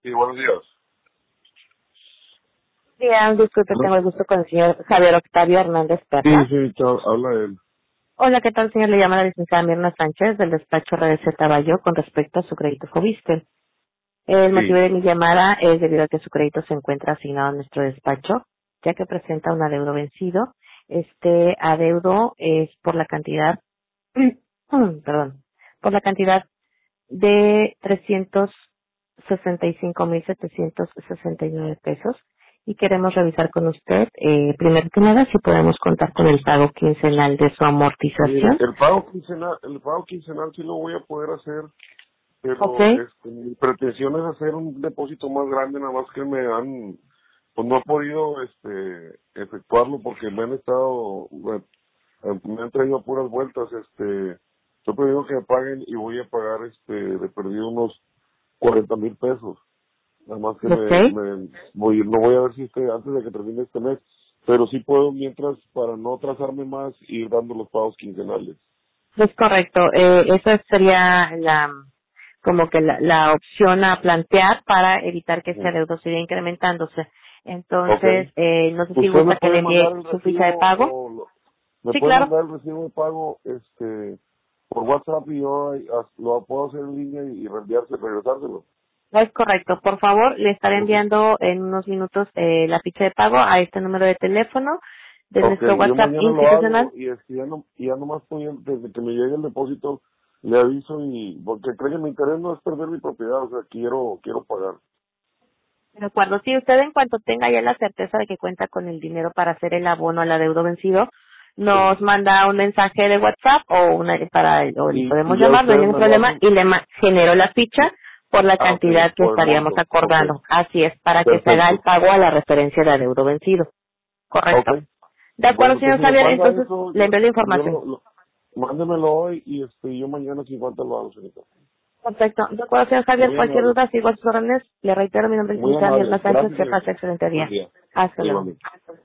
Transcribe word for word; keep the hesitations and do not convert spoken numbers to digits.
Sí, buenos días. Bien, disculpe, ¿No? tengo el gusto con el señor Javier Octavio Hernández Sí, Perla. sí, chao, habla él. Hola, ¿qué tal, señor? Le llama la licenciada Mirna Sánchez del despacho R D C Taballo con respecto a su crédito Fobiste. El motivo Sí. de mi llamada es debido a que su crédito se encuentra asignado a nuestro despacho, ya que presenta un adeudo vencido. Este adeudo es por la cantidad, perdón, por la cantidad de trescientos sesenta y cinco mil setecientos sesenta y nueve pesos y queremos revisar con usted, eh, primero que nada, si podemos contar con el pago quincenal de su Mire, amortización. el pago quincenal, el pago quincenal sí lo voy a poder hacer, ¿Ok? pero este, mi pretensión es hacer un depósito más grande, nada más que me han, pues no he podido este efectuarlo porque me han estado, bueno, me han traído a puras vueltas, este, estoy pidiendo que me paguen y voy a pagar este de perdido unos cuarenta mil pesos. Nada más que ¿Ok? me, me voy, lo voy a ver si este, antes de que termine este mes, pero sí puedo mientras, para no atrasarme más, ir dando los pagos quincenales. Es correcto. Eh, esa sería la, como que la, la opción a plantear para evitar que ese Ujú. adeudo siga incrementándose. Ok. Entonces, eh, no sé si ¿Usted me gusta que le puede mandar envíe el su ficha de recibo pago. o lo- me Sí, puede claro. mandar el recibo de pago este por WhatsApp y yo ahí, as- lo puedo hacer en línea y, y reenviarse, regresárselo? Es correcto. Por favor, le estaré Ujú. enviando en unos minutos eh, la ficha de pago a este número de teléfono de Ok, nuestro yo WhatsApp mañana lo institucional. hago y este, ya, no, y ya nomás estoy, en- desde que me llegue el depósito, le aviso y, porque creo que mi interés no es perder mi propiedad, o sea, quiero, quiero pagar. De acuerdo. Si usted en cuanto tenga ya la certeza de que cuenta con el dinero para hacer el abono al adeudo vencido, Sí. nos manda un mensaje de WhatsApp o una para o le Y, podemos y ya llamar, no hay ustedes ningún me lo problema hacen. y le ma- generó la ficha por la Ah, ok, cantidad que por el estaríamos monto. Ok, acordando. Así es, para que se haga el perfecto. pago a la referencia de adeudo vencido. Ok, Correcto. De acuerdo, bueno, pues señor si me Javier, manda entonces eso, le yo, envío la yo información. lo, lo, mándemelo hoy y este, yo mañana sin falta lo hago, señorita. Perfecto. De acuerdo, señor Javier, Muy cualquier amable, duda, sigo a sus órdenes. Le reitero, mi nombre es muy Licenciada Mirna amable. Sánchez. Gracias, Que pase señorita. excelente Buen día. día. Hasta luego. Igualmente.